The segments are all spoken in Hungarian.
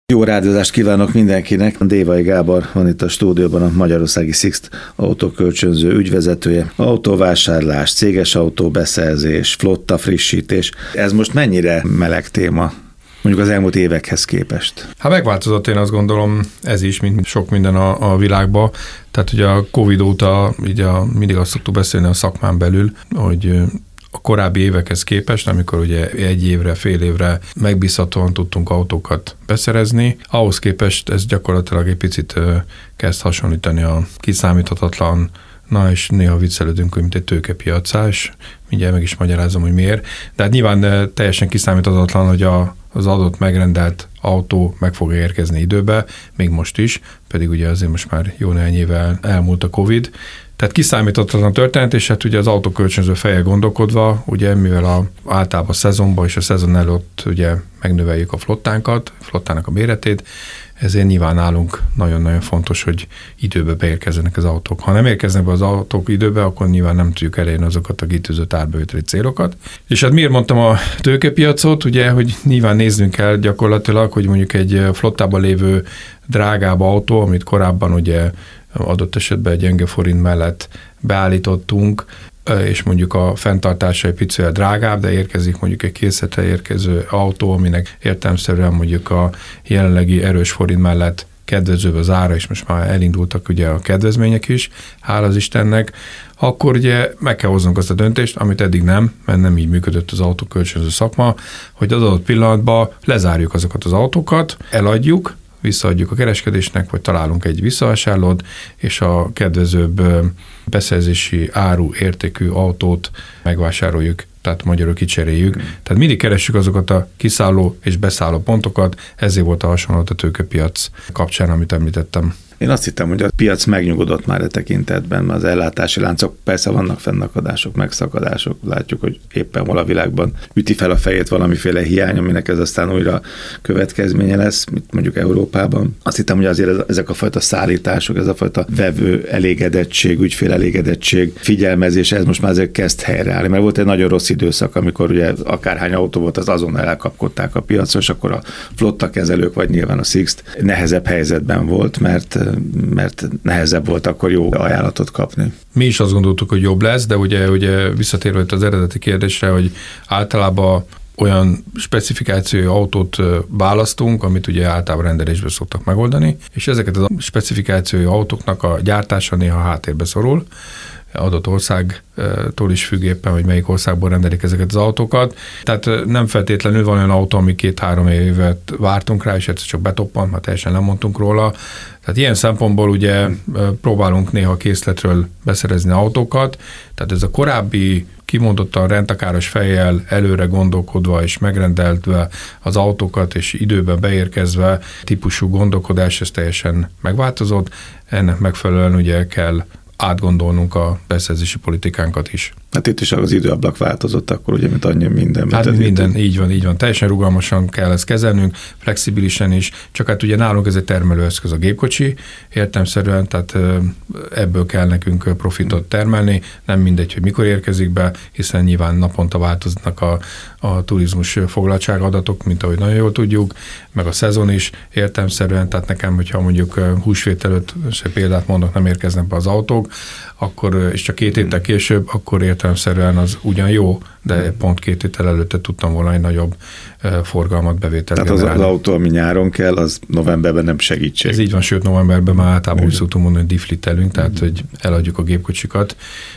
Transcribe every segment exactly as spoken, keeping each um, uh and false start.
Jó rádiózást kívánok mindenkinek! Dévai Gábor van itt a stúdióban, a Magyarországi Sixt autókölcsönző ügyvezetője. Autóvásárlás, céges autóbeszerzés, flotta frissítés. Ez most mennyire meleg téma? Mondjuk az elmúlt évekhez képest. Hát megváltozott, én azt gondolom, ez is, mint sok minden a, a világban. Tehát ugye a Covid óta így a, mindig azt szoktuk beszélni a szakmán belül, hogy a korábbi évekhez képest, amikor ugye egy évre, fél évre megbízhatóan tudtunk autókat beszerezni, ahhoz képest ez gyakorlatilag egy picit kezd hasonlítani a kiszámíthatatlan, na és néha viccelődünk, mint egy tőkepiacá, és mindjárt meg is magyarázom, hogy miért. De hát nyilván teljesen kiszámíthatatlan, hogy a, az adott megrendelt autó meg fog érkezni időbe, még most is, pedig ugye azért most már jó néhány éve elmúlt a Covid. Tehát kiszámíthatatlan történet, és hát ugye az autókölcsönző feje gondolkodva, ugye mivel a, általában a szezonban és a szezon előtt ugye megnöveljük a flottánkat, a flottának a méretét, ezért nyilván nálunk nagyon-nagyon fontos, hogy időbe beérkezzenek az autók. Ha nem érkeznek be az autók időbe, akkor nyilván nem tudjuk elérni azokat a kitűzött árbevételi célokat. És hát miért mondtam a tőkepiacot, ugye, hogy nyilván néznünk kell gyakorlatilag, hogy mondjuk egy flottában lévő drágább autó, amit korábban ugye adott esetben egy gyenge forint mellett beállítottunk, és mondjuk a fenntartása egy picivel drágább, de érkezik mondjuk egy készletre érkező autó, aminek értelemszerűen mondjuk a jelenlegi erős forint mellett kedvezőbb az ára, és most már elindultak ugye a kedvezmények is, hála az Istennek, akkor ugye meg kell hoznunk azt a döntést, amit eddig nem, mert nem így működött az autókölcsönző szakma, hogy az adott pillanatban lezárjuk azokat az autókat, eladjuk, visszaadjuk a kereskedésnek, vagy találunk egy visszavásárlót, és a kedvezőbb beszerzési áru értékű autót megvásároljuk, tehát magyarul kicseréljük. Mm. Tehát mindig keressük azokat a kiszálló és beszálló pontokat, ezért volt a hasonlót a tőkepiac kapcsán, amit említettem. Én azt hittem, hogy a piac megnyugodott már a tekintetben, az ellátási láncok, persze vannak fennakadások, megszakadások, látjuk, hogy éppen vala világban üti fel a fejét valamiféle hiány, aminek ez aztán újra következménye lesz, mint mondjuk Európában. Azt hittem, hogy azért ezek a fajta szállítások, ez a fajta vevő elégedettség, ügyfél elégedettség, figyelmezés, ez most már azért kezd helyreállni, mert volt egy nagyon rossz időszak, amikor ugye akárhány autó volt, az azonnal elkapkodták a piacra, és akkor a flotta kezelők, vagy nyilván a Sixt nehezebb helyzetben volt, mert mert nehezebb volt akkor jó ajánlatot kapni. Mi is azt gondoltuk, hogy jobb lesz, de ugye, ugye visszatérve az eredeti kérdésre, hogy általában olyan specifikációi autót választunk, amit ugye általában rendelésből szoktak megoldani, és ezeket a specifikációi autóknak a gyártása néha háttérbe szorul, adott országtól is függ éppen, hogy melyik országból rendelik ezeket az autókat. Tehát nem feltétlenül van olyan autó, ami két-három évet vártunk rá, és egyszer csak betoppant, már teljesen nem mondtunk róla. Tehát ilyen szempontból ugye próbálunk néha készletről beszerezni autókat, tehát ez a korábbi kimondottan rendtakáros fejjel előre gondolkodva és megrendeltve az autókat és időben beérkezve típusú gondolkodás, ez teljesen megváltozott. Ennek megfelelően ugye kell átgondolnunk a beszerzési politikánkat is. Hát itt is az időablak változott akkor, ugye, mint annyi minden. Hát minden, így van, így van. Teljesen rugalmasan kell ezt kezelnünk, flexibilisen is, csak hát ugye nálunk ez egy termelőeszköz a gépkocsi, értelemszerűen, tehát ebből kell nekünk profitot termelni, nem mindegy, hogy mikor érkezik be, hiszen nyilván naponta változnak a, a turizmus foglaltságadatok, mint ahogy nagyon jól tudjuk, meg a szezon is értelemszerűen, tehát nekem, hogyha mondjuk húsvét előtt, és egy példát mondok, nem érkeznek be az autók, akkor, és csak két héttel később, akkor értelemszerűen az ugyan jó, de pont két héttel előtte tudtam volna egy nagyobb forgalmat, bevételt generálni. Tehát az, az autó, ami nyáron kell, az novemberben nem segítség. Ez így van, sőt novemberben már általában úgy szoktunk mondani, hogy deflittelünk, tehát hogy eladjuk a gépkocsikat,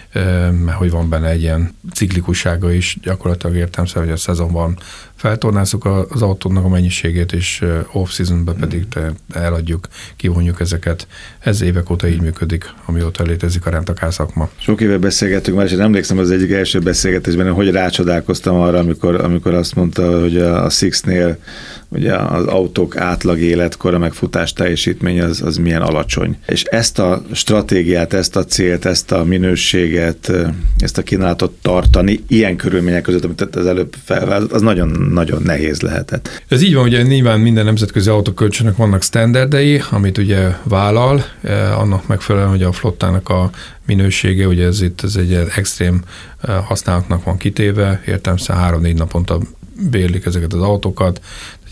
mert hogy van benne egy ilyen ciklikussága is, gyakorlatilag értelemszerűen, hogy a szezonban feltornázzuk az autónak a mennyiségét, és off-seasonben pedig eladjuk, kivonjuk ezeket. Ez évek óta így működik, amióta létezik a rendtakár szakma. Sok éve beszélgettünk már, és én emlékszem az egyik első beszélgetésben, hogy rácsodálkoztam arra, amikor, amikor azt mondta, hogy a, a Sixtnél ugye az autók átlag életkora, meg futás teljesítmény az, az milyen alacsony. És ezt a stratégiát, ezt a célt, ezt a minőséget, ezt a kínálatot tartani ilyen körülmények között, amit az előbb felvázolt, az nagyon-nagyon nehéz lehetett. Ez így van, ugye nyilván minden nemzetközi autókölcsönnek vannak standardei, amit ugye vállal, annak megfelelően, hogy a flottának a minősége, ugye ez itt ez egy extrém használatnak van kitéve, értelemszerűen három-négy naponta bérlik ezeket az autókat.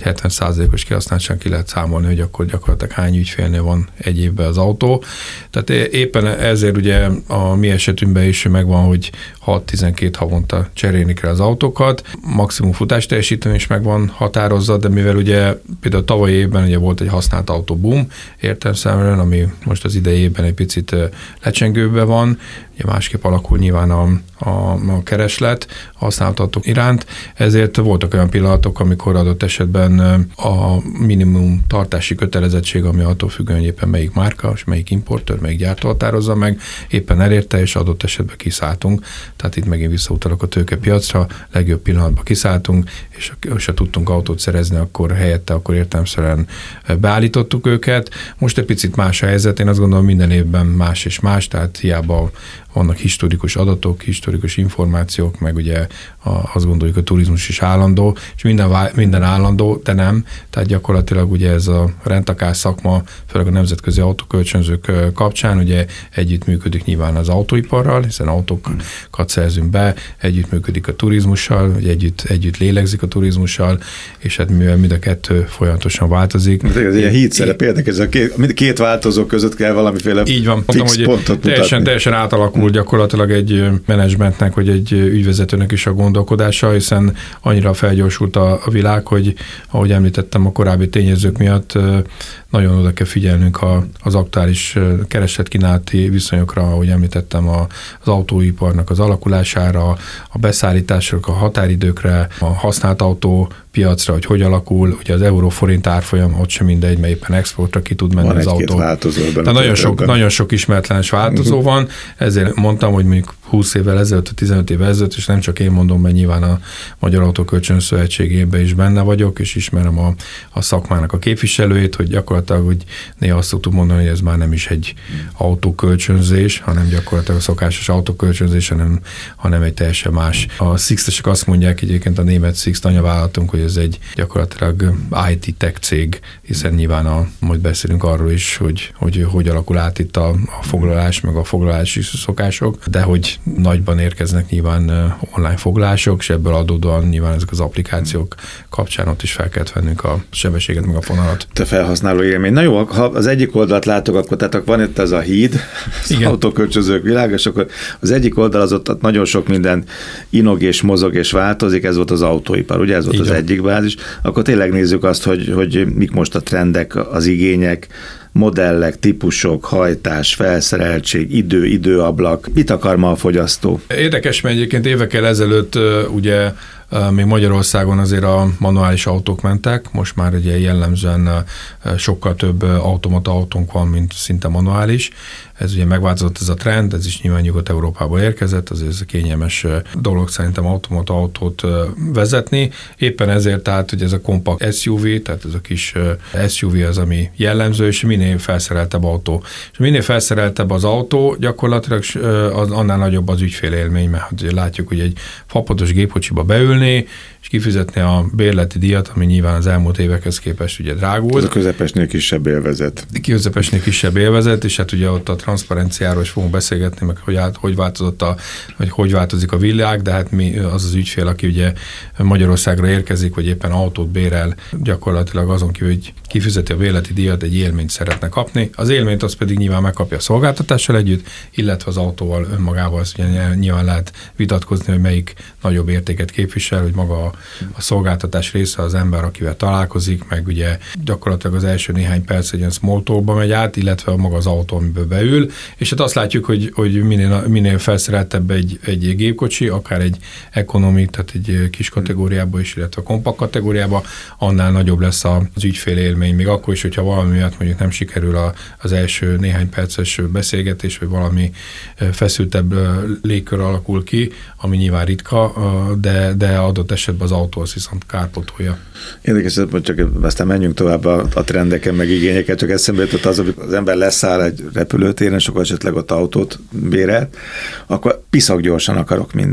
hetven százalékos kihasználtság ki lehet számolni, hogy akkor gyakorlatilag hány ügyfélnél van egy évben az autó. Tehát éppen ezért ugye a mi esetünkben is megvan, hogy hat-tizenkét havonta cserélni kell az autókat, maximum futás teljesítmény is meg van határozva, de mivel ugye például tavalyi évben ugye volt egy használt autó boom értelemszerűen, ami most az idei évben egy picit lecsengőben van, ugye másképp alakul nyilván a, a, a kereslet a használt autók iránt, ezért voltak olyan pillanatok, amikor adott esetben a minimum tartási kötelezettség, ami attól függően, hogy éppen melyik márka, és melyik importőr, melyik gyártó határozza meg, éppen elérte, és adott esetben kiszálltunk. Tehát itt megint visszautalok a tőkepiacra, legjobb pillanatban kiszálltunk, és ha tudtunk autót szerezni, akkor helyette, akkor értelemszerűen beállítottuk őket. Most egy picit más a helyzet, én azt gondolom minden évben más és más, tehát hiába vannak historikus adatok, historikus információk, meg ugye azt gondoljuk, a turizmus is állandó, és minden, minden állandó, de nem. Tehát gyakorlatilag ugye ez a rendtakár szakma, főleg a nemzetközi autókölcsönzők kapcsán ugye együttműködik nyilván az autóiparral, hiszen autókat szerzünk be, együttműködik a turizmussal, vagy együtt, együtt lélegzik a turizmussal, és hát mivel mind a kettő folyamatosan változik. Ez ilyen híd szerep, érdekes, a két, mind két változó között kell valamiféle így van, fix mondtam, pontot mutatni. Teljesen, teljesen átalakul gyakorlatilag egy menedzsmentnek, vagy egy ügyvezetőnek is a gondolkodása, hiszen annyira felgyorsult a, a világ, hogy ahogy említettem a korábbi tényezők miatt nagyon oda kell figyelnünk a, az aktuális kereslet-kínálati viszonyokra, ahogy említettem, a, az autóiparnak az alakulására, a beszállításra, a határidőkre, a használt autó piacra, hogy hogy alakul, ugye az euró-forint árfolyam, ott sem mindegy, mert éppen exportra ki tud menni van az autó. Tehát nagyon sok, nagyon sok ismeretlenes változó uh-huh. van, ezért mondtam, hogy mondjuk húsz évvel ezelőtt, tizenöt évvel ezelőtt, és nem csak én mondom, mert nyilván a Magyar Autókölcsön Szövetségében is benne vagyok, és ismerem a, a szakmának a képviselőjét, hogy gyakorlatilag, hogy néha azt szoktuk mondani, hogy ez már nem is egy autókölcsönzés, hanem gyakorlatilag a szokásos autókölcsönzés, hanem, hanem egy teljesen más. A Sixt-esek azt mondják, egyébként a német Sixt anyavállalatunk, hogy ez egy gyakorlatilag i té tech cég, hiszen nyilván a, majd beszélünk arról is, hogy hogy, hogy alakul át itt a, a foglalás, meg a foglalási szokások, de hogy nagyban érkeznek nyilván online foglalások, és ebből adódóan nyilván ezek az applikációk kapcsán ott is fel kell vennünk a sebességet, meg a fonalat. Te felhasználó élmény. Na jó, ha az egyik oldalt látok, akkor tehát van itt ez a híd, az igen. autókölcsönzők világ, és akkor az egyik oldal az ott nagyon sok minden inog és mozog és változik, ez volt az autóipar, ugye ez volt igen. az egyik bázis. Akkor tényleg nézzük azt, hogy, hogy mik most a trendek, az igények, modellek, típusok, hajtás, felszereltség, idő, időablak. Mit akar ma a fogyasztó? Érdekes, mert egyébként évekkel ezelőtt ugye még Magyarországon azért a manuális autók mentek, most már ugye jellemzően sokkal több automata autónk van, mint szinte manuális. Ez ugye megváltozott ez a trend, ez is nyilván Nyugat-Európából érkezett, azért ez kényelmes dolog szerintem automata autót vezetni. Éppen ezért tehát, hogy ez a kompakt es u vé, tehát ez a kis es u vé az, ami jellemző, és minél felszereltebb autó. És minél felszereltebb az autó, gyakorlatilag az, annál nagyobb az ügyfélélmény, mert ugye látjuk, hogy egy fapados gépkocsiba beülni, és kifizetni a bérleti díjat, ami nyilván az elmúlt évekhez képest ugye drágult. Ez a közepesnél kisebb élvezet. Közepesnél kisebb élvezet, és hát ugye ott a transzparenciáról is fogunk beszélgetni, meg hogy, át, hogy változott a, vagy hogy változik a világ, de hát mi az az ügyfél, aki ugye Magyarországra érkezik, vagy éppen autót bérel, gyakorlatilag azon kívül, hogy kifizeti a bérleti díjat, egy élményt szeretne kapni. Az élményt az pedig nyilván megkapja a szolgáltatással együtt, illetve az autóval önmagával, azt ugye nyilván lehet vitatkozni, hogy melyik nagyobb értéket képvisel, hogy maga a, a szolgáltatás része az ember, akivel találkozik, meg ugye gyakorlatilag az első néhány perc egy ilyen small talkba megy át, illetve maga az autó, amiből beül, és hát azt látjuk, hogy, hogy minél, minél felszereltebb egy, egy gépkocsi, akár egy economy, tehát egy kis kategóriába is, illetve a kompakt kategóriába, annál nagyobb lesz az ügyfél élmény, még akkor is, hogyha valami miatt mondjuk nem sikerül a, az első néhány perces beszélgetés, vagy valami feszültebb légkör alakul ki, ami nyilván ritka, de, de adott esetben az autó az viszont kárpótolja. Érdekes, hogy csak aztán menjünk tovább a, a trendeken, meg igényeket, csak eszembe jutott az, hogy az ember leszáll egy repülőtéren, és akkor esetleg ott autót bérel, akkor piszak gyorsan akarok mindent.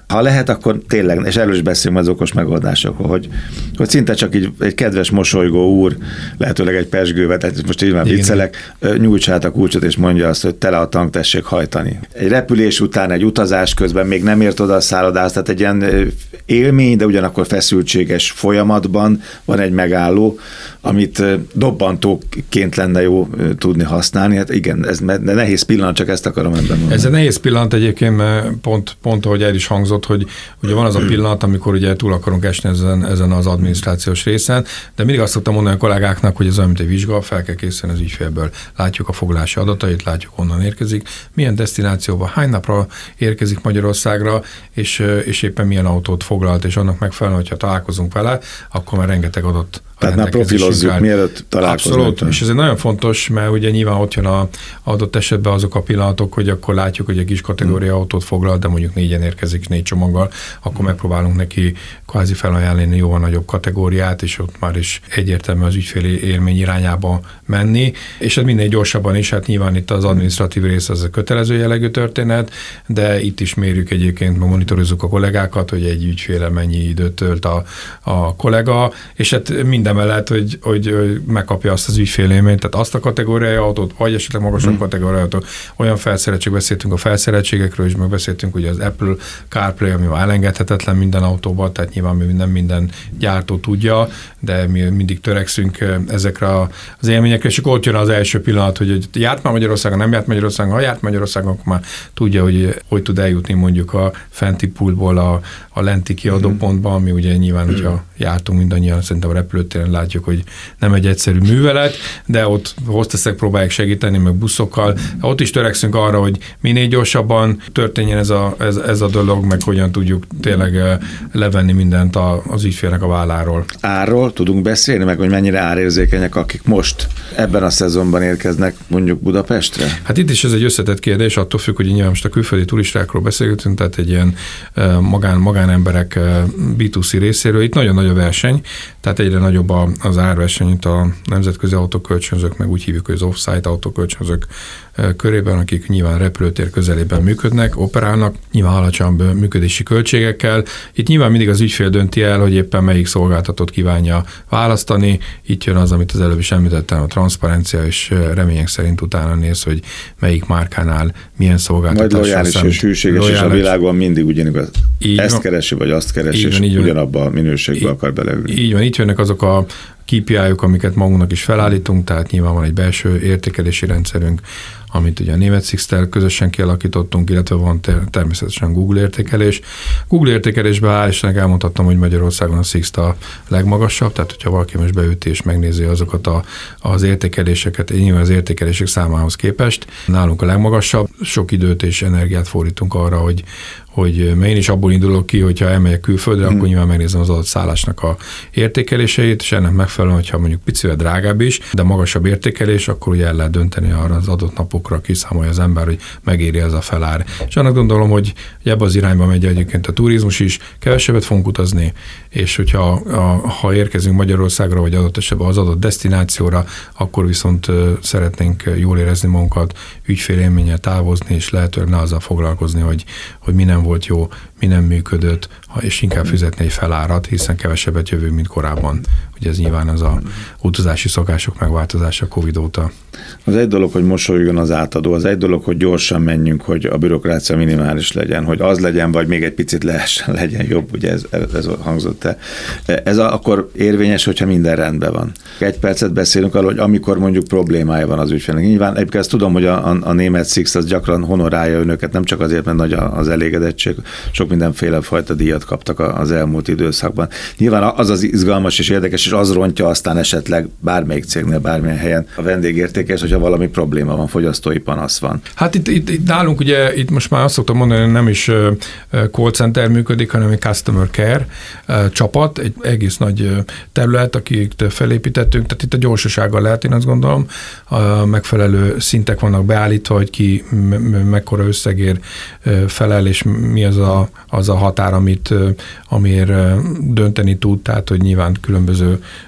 Ha lehet, akkor tényleg, és erről is beszélünk az okos megoldásokról, hogy, hogy szinte csak így egy kedves mosolygó úr, lehetőleg egy pesgővel, tehát most így már viccelek, nyújtsa át a kulcsot és mondja azt, hogy tele a tank, tessék hajtani. Egy repülés után, egy utazás közben még nem ért oda a szállodához, tehát egy ilyen élmény, de ugyanakkor feszültséges folyamatban van egy megálló, amit dobbantóként lenne jó tudni használni. Hát igen, ez de nehéz pillanat, csak ezt akarom ebben mondani. Ez egy nehéz pillanat egyébként, mert pont, pont ahogy el is hangzott, hogy ugye van az a pillanat, amikor ugye túl akarunk esni ezen, ezen az adminisztrációs részen, de mindig azt szoktam mondani a kollégáknak, hogy ez olyan, mint egy vizsga, fel kell készülni az ügyfélből. Látjuk a foglalási adatait, látjuk honnan érkezik, milyen desztinációba, hány napra érkezik Magyarországra, és, és éppen milyen autót foglalt, és annak megfelelően, hogyha találkozunk vele, akkor már rengeteg adott. Tehát már profilozzuk, mielőtt találkozunk. Abszolút, és ez nagyon fontos, mert ugye nyilván ott jön a adott esetben azok a pillanatok, hogy akkor látjuk, hogy egy kis kategória autót foglal, de mondjuk négyen érkezik négy csomaggal, akkor megpróbálunk neki kvázi felajánlani jóval nagyobb kategóriát, és ott már is egyértelmű az ügyféli élmény irányába menni, és ez minél gyorsabban is, hát nyilván itt az adminisztratív rész az a kötelező jellegű történet, de itt is mérjük egyébként, meg monitorozzuk a kollégákat, hogy egy ügyféle mennyi időt tölt a, a kollega, és hát minden mellett, hogy, hogy, hogy megkapja azt az ügyfélélményt, tehát azt a kategóriai autót, vagy esetleg magasabb hmm. kategóriai autót, olyan felszereltség, beszéltünk a felszereltségekről is, meg beszéltünk ugye az Apple CarPlay, ami már elengedhetetlen minden autóban, tehát nyilván mi nem minden gyártó tudja, de mi mindig törekszünk ezekre az élményekre, és akkor ott jön az első pillanat, hogy járt már Magyarországon, nem járt Magyarországon, ha járt Magyarországon, akkor már tudja, hogy hogy tud eljutni mondjuk a fenti pultból a, a lenti kiadópontba, ami ugye nyilván, hogyha jártunk mindannyian, szerintem a repülőtéren látjuk, hogy nem egy egyszerű művelet, de ott hosteszek próbálják segíteni, meg buszokkal. Ott is törekszünk arra, hogy minél gyorsabban történjen ez a, ez, ez a dolog, meg hogyan tudjuk tényleg levenni mindent a, az ügyfélnek a válláról. Árról tudunk beszélni, meg hogy mennyire árérzékenyek, akik most ebben a szezonban érkeznek mondjuk Budapestre? Hát itt is ez egy összetett kérdés, attól függ, hogy nyilván most a külföldi turistákról beszélgetünk, tehát egy ilyen magán, magánemberek bé kettő cé részéről. Itt nagyon nagy a verseny, tehát egyre nagyobb az árverseny itt a nemzetközi autókölcsönzők, meg úgy hívjuk, hogy az off-site autókölcsönzők körében, akik nyilván repülőtér közelében működnek, operálnak, nyilván alacsonyabb működési költségekkel. Itt nyilván mindig az ügyfél dönti el, hogy éppen melyik szolgáltatót kívánja választani. Itt jön az, amit az előbb is említettem, a transzparencia, és remények szerint utána néz, hogy melyik márkánál milyen szolgáltatás. Majd lojális és hűséges, és a világon mindig ugyanigaz. Ezt keresi, vagy azt keresi, és ugyanabban a minőségben akar beleülni. Így van, itt jönnek azok a ká pé í-ok, amiket magunknak is felállítunk, tehát nyilván van egy belső értékelési rendszerünk, amit ugye a német Sixtel közösen kialakítottunk, illetve van ter- természetesen Google értékelés. Google értékelésben hál' Istennek elmondhattam, hogy Magyarországon a Sixt a legmagasabb, tehát hogyha valaki most beüti és megnézi azokat a, az értékeléseket, nyilván az értékelések számához képest, nálunk a legmagasabb. Sok időt és energiát fordítunk arra, hogy hogy én is abból indulok ki, hogyha elmegyek külföldre, hmm. akkor nyilván megnézem az adott szállásnak a értékeléseit, és ennek megfelelően, hogyha mondjuk picivel drágább is, de magasabb értékelés, akkor ugye el lehet dönteni arra az adott napokra, kiszámolja az ember, hogy megéri ez a felár. És annak gondolom, hogy ebbe az irányba megy egyébként a turizmus is, kevesebbet fogunk utazni, és hogyha a, ha érkezünk Magyarországra, vagy adott esetben az adott desztinációra, akkor viszont szeretnénk jól érezni magunkat, ügyfélélménnyel távozni, és lehetőleg ne azzal foglalkozni, hogy, hogy mi nem volt jó, mi nem működött, és inkább fizetni egy felárat, hiszen kevesebbet jövünk, mint korábban. Ugye ez nyilván az a utazási szokások megváltozása Covid óta. Az egy dolog, hogy mosolyogjon az átadó, az egy dolog, hogy gyorsan menjünk, hogy a bürokrácia minimális legyen, hogy az legyen, vagy még egy picit lehessen, legyen jobb, ugye ez, ez hangzott el. Ez a, akkor érvényes, hogyha minden rendben van. Egy percet beszélünk arról, hogy amikor mondjuk problémája van az ügyfélnek. Nyilván egyébként ezt tudom, hogy a, a, a német Sixt az gyakran honorálja önöket, nem csak azért, mert nagy az elégedettség, sok mindenféle fajta díjat kaptak az elmúlt időszakban. Nyilván az az izgalmas és érdekes, és az rontja aztán esetleg bármelyik cégnél, bármilyen helyen a vendégértékes, hogyha valami probléma van, fogyasztói panasz van. Hát itt, itt, itt nálunk ugye, itt most már azt szoktam mondani, hogy nem is call center működik, hanem egy customer care csapat, egy egész nagy terület, akit felépítettünk, tehát itt a gyorsasággal lehet, én azt gondolom, a megfelelő szintek vannak beállítva, hogy ki mekkora összegér felel, és mi az a, az a határ, amit, amiért dönteni tud, tehát hogy nyilván különböző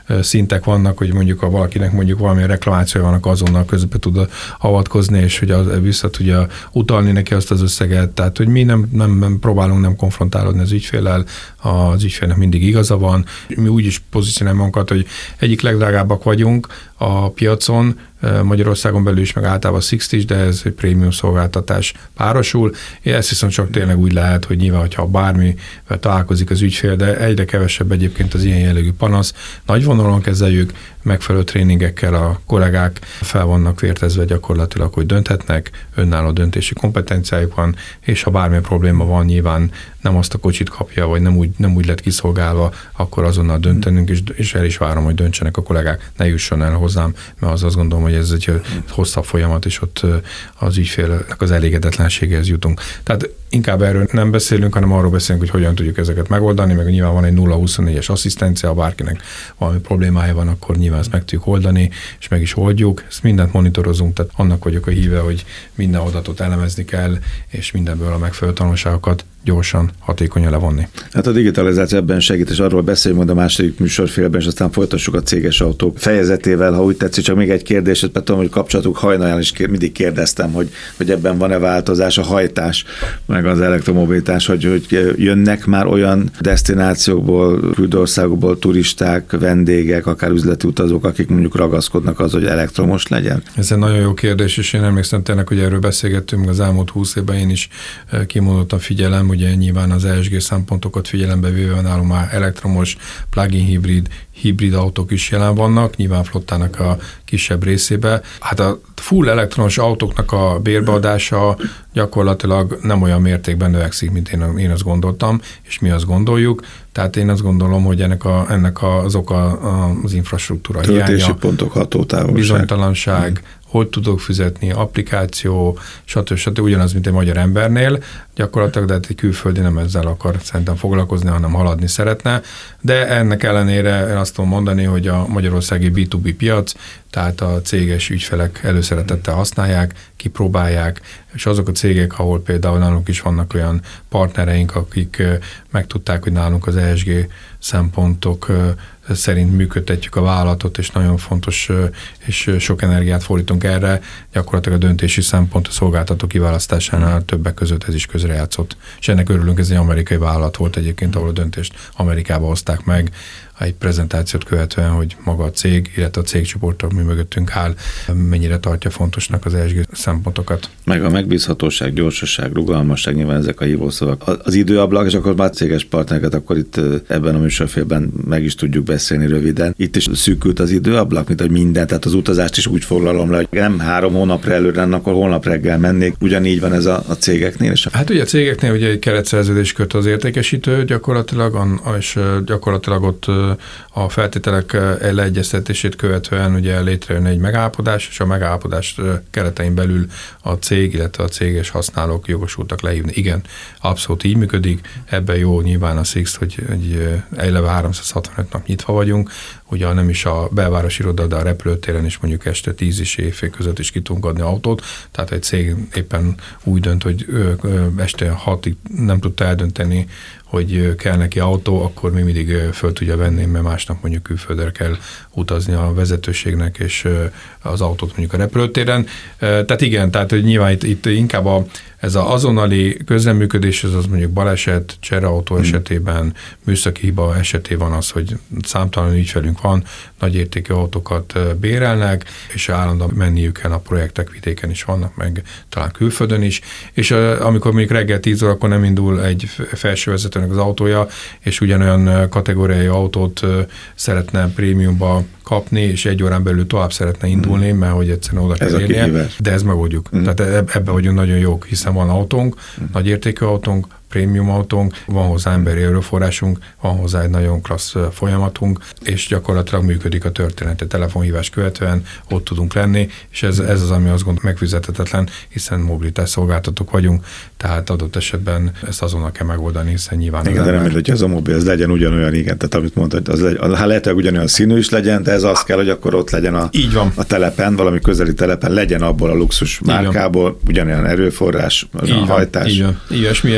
szintek vannak, hogy mondjuk ha valakinek mondjuk valamilyen reklamációja vannak, azonnal közbe tud avatkozni, és hogy az, vissza tudja utalni neki azt az összeget. Tehát, hogy mi nem, nem, nem próbálunk nem konfrontálódni az ügyféllel, az ügyfélnek mindig igaza van. Mi úgy is pozícionálunk magunkat, hogy egyik legdrágábbak vagyunk a piacon, Magyarországon belül is, meg általában hatvan is, de ez egy prémium szolgáltatás párosul. Én ezt viszont csak tényleg úgy lehet, hogy nyilván, hogyha bármivel találkozik az ügyfél, de egyre kevesebb egyébként az ilyen jellegű panasz. Nagy vonalon kezeljük, megfelelő tréningekkel a kollégák fel vannak vértezve gyakorlatilag, hogy dönthetnek, önálló döntési kompetenciájuk van, és ha bármilyen probléma van, nyilván nem azt a kocsit kapja, vagy nem úgy, nem úgy lett kiszolgálva, akkor azonnal döntenünk, és, és el is várom, hogy döntsenek a kollégák, ne jusson el hozzám, mert az azt gondolom, hogy ez egy hosszabb folyamat, és ott az ügyfélnek az elégedetlenségéhez jutunk. Tehát inkább erről nem beszélünk, hanem arról beszélünk, hogy hogyan tudjuk ezeket megoldani, meg nyilván van egy nulla huszonnégyes asszisztencia, ha bárkinek valami problémája van, akkor nyilván ezt meg tudjuk oldani, és meg is oldjuk. Ezt mindent monitorozunk, tehát annak vagyok a híve, hogy minden adatot elemezni kell, és mindenből a megfelelő tanulságokat gyorsan, hatékonyan levonni. Hát a digitalizáció ebben segít, és arról beszéljünk majd a második műsorfélben, és aztán folytassuk a céges autók fejezetével, ha úgy tetszik. Csak még egy kérdés, mert tudom, hogy kapcsolatuk hajnalán is mindig kérdeztem, hogy, hogy ebben van-e változás, a hajtás, meg az elektromobilitás, hogy, hogy jönnek már olyan desztinációkból, külsőországokból turisták, vendégek, akár üzleti utazók, akik mondjuk ragaszkodnak az, hogy elektromos legyen? Ez egy nagyon jó kérdés, és én emlékszem tényleg, hogy erről beszélgettünk az elmúlt húsz évben, én is kimondottan figyelem, ugye nyilván az E S G szempontokat figyelembe véve nálunk már elektromos, plug-in hibrid, hibrid autók is jelen vannak, nyilván flottának a kisebb részébe. Hát a full elektromos autóknak a bérbeadása gyakorlatilag nem olyan mértékben növekszik, mint én, én azt gondoltam, és mi azt gondoljuk. Tehát én azt gondolom, hogy ennek, a, ennek az oka az infrastruktúra hiánya. Töltési pontok, hatótávolság. Bizonytalanság, hmm. hogy tudok fizetni, applikáció, stb. stb. Ugyanaz, mint egy magyar embernél gyakorlatilag, de egy külföldi nem ezzel akar szerintem foglalkozni, hanem haladni szeretne. De ennek ellenére én azt tudom mondani, hogy a magyarországi bé kettő bé piac, tehát a céges ügyfelek előszeretettel használják, kipróbálják, és azok a cégek, ahol például nálunk is vannak olyan partnereink, akik megtudták, hogy nálunk az E S G szempontok szerint működtetjük a vállalatot, és nagyon fontos, és sok energiát fordítunk erre, gyakorlatilag a döntési szempont a szolgáltató kiválasztásánál többek között ez is közrejátszott. És ennek örülünk, ez egy amerikai vállalat volt egyébként, ahol a döntést Amerikába hozták meg, egy prezentációt követően, hogy maga a cég, illetve a cégcsoport, ami mögöttünk áll, mennyire tartja fontosnak az E S G szempontokat. Meg a megbízhatóság, gyorsaság, rugalmasság, nyilván ezek a hívószavak. Az időablak, és akkor már céges partnereket, akkor itt ebben a műsorfélben meg is tudjuk beszélni röviden. Itt is szűkült az időablak, mint hogy minden, tehát az utazást is úgy foglalom le, hogy nem három hónapra előre, akkor holnap reggel mennék. Ugyanígy van ez a, a cégeknél? És a... Hát ugye a cégeknél ugye egy keretszerződés köt az értékesítő gyakorlatilag, és gyakorlatilag ott a feltételek leegyeztetését követően ugye létrejön egy megállapodás, és a megállapodás keretein belül a cég, illetve a céges használók jogosultak lehívni. Igen, abszolút így működik. Ebben jó nyilván a Sixt, hogy egy eleve háromszázhatvanöt nap nyitva vagyunk, ugye nem is a belvárosi iroda, de a repülőtéren is mondjuk este tíz és éjfél között is ki tudunk adni autót, tehát egy cég éppen úgy dönt, hogy este hatig nem tudta eldönteni, hogy kell neki autó, akkor még mindig föl tudja venni, mert másnap mondjuk külföldre kell utazni a vezetőségnek, és az autót mondjuk a repülőtéren. Tehát igen, tehát hogy nyilván itt, itt inkább a, ez az azonnali közreműködés, ez az mondjuk baleset, csereautó hmm. esetében, műszaki hiba esetében az, hogy számtalan ügyfelünk van, nagyértékű autókat bérelnek, és állandóan menniük kell a projektek, vidéken is vannak, meg talán külföldön is, és amikor mondjuk reggel tíz órakor nem indul egy felsővezetőnek az autója, és ugyanolyan kategóriai autót szeretne prémiumba kapni, és egy órán belül tovább szeretne indulni, mert hogy egyszerűen oda kell érnie, de ez megoldjuk. Mm. Tehát ebben vagyunk nagyon jók, hiszen van autónk, mm. nagyértékű autónk, prémium autónk, van hozzá emberi erőforrásunk, van hozzá egy nagyon klassz folyamatunk, és gyakorlatilag működik a történet. A telefonhívás követően ott tudunk lenni, és ez, ez az, ami azt gondolom megfizethetetlen, hiszen mobilitás szolgáltatók vagyunk, tehát adott esetben ezt azonnal kell megoldani, hiszen nyilván... Igen, de remélem, hogy ez a mobil, ez legyen ugyanolyan, igen, tehát amit mondtad, az legyen, ha lehet, hogy ugyanolyan színű is legyen, de ez az kell, hogy akkor ott legyen a, Így van. a telepen, valami közeli telepen, legyen abból a luxus márkából, ugyanolyan erőforrás, így a hajtás. Így van, így van. És mi ebben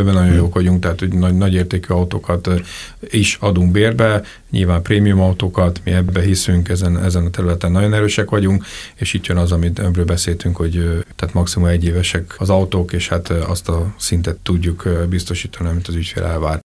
ebben nagyon jók vagyunk, tehát hogy nagy, nagy értékű autókat is adunk bérbe, nyilván prémium autókat, mi ebbe hiszünk, ezen, ezen a területen nagyon erősek vagyunk, és itt jön az, amit ebből beszéltünk, hogy tehát maximum egy évesek az autók, és hát azt a szintet tudjuk biztosítani, amit az ügyfél elvár.